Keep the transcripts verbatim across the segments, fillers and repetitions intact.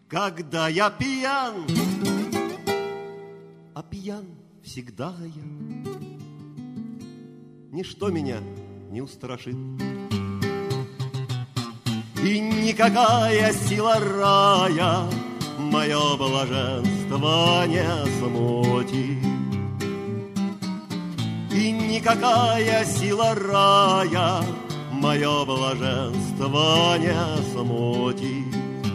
Когда я пьян, а пьян всегда я, ничто меня не устрашит, и никакая сила рая мое блаженство не смутит, и никакая сила рая мое блаженство не смутит.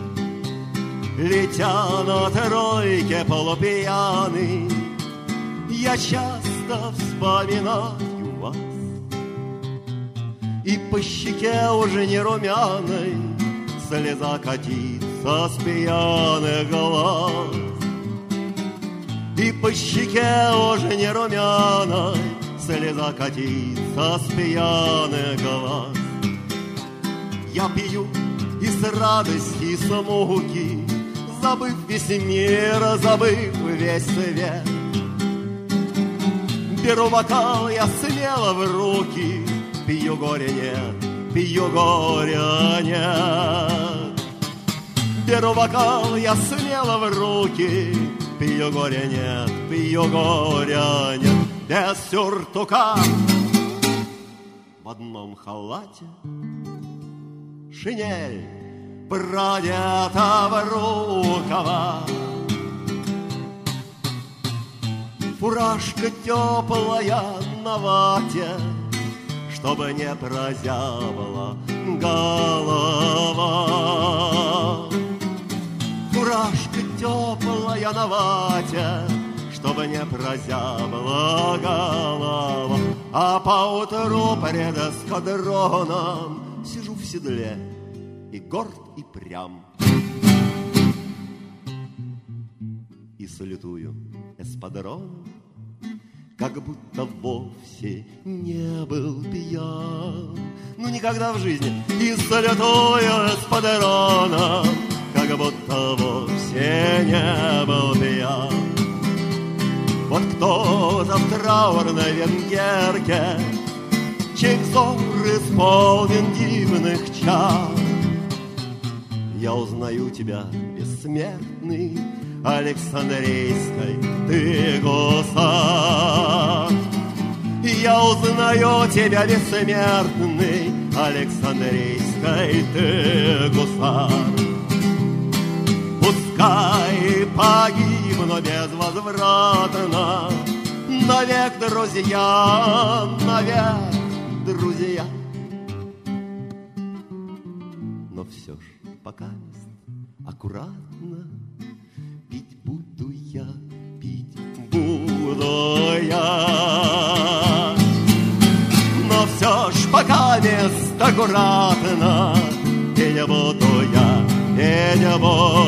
Летя на тройке полупьяный, я часто вспоминаю вас, и по щеке уже не румяной слеза катится с пьяных глаз, и по щеке уже не румяной слеза катится с пьяных глаз. Я пью и с радости, и с муки, забыв весь мир, забыв весь свет, беру бокал я смело в руки, пью горе нет, пью горя нет. Беру бокал я смело в руки, пью горе нет, пью горя нет. Без сюртука, в одном халате, шинель продета в рукава, фуражка теплая на вате, чтобы не прозябла голова. Фуражка теплая на вате, чтобы не прозябла голова. А поутру пред эскадроном сижу в седле и горд, и прям, и салютую эспадроном, как будто вовсе не был пьян. Ну, никогда в жизни. И салютую эспадроном, как будто вовсе не был пьян. Вот кто-то в траурной венгерке, чей взор исполнен дивных чар. Я узнаю тебя, бессмертный, Александрийской ты гусар. Я узнаю тебя, бессмертный, Александрийской ты гусар. Пускай погибну безвозвратно, навек, друзья, навек, друзья. Но все ж пока аккуратно пить буду я, пить буду я. Но все ж пока мест аккуратно пить буду я, пить буду